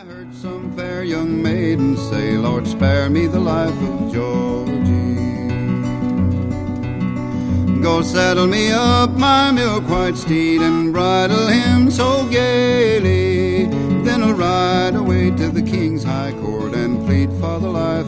heard some fair young maiden say, Lord, spare me the life of Georgie. Go saddle me up my milk-white steed and bridle him so gaily. Then I'll ride away to the King's High Court and plead for the life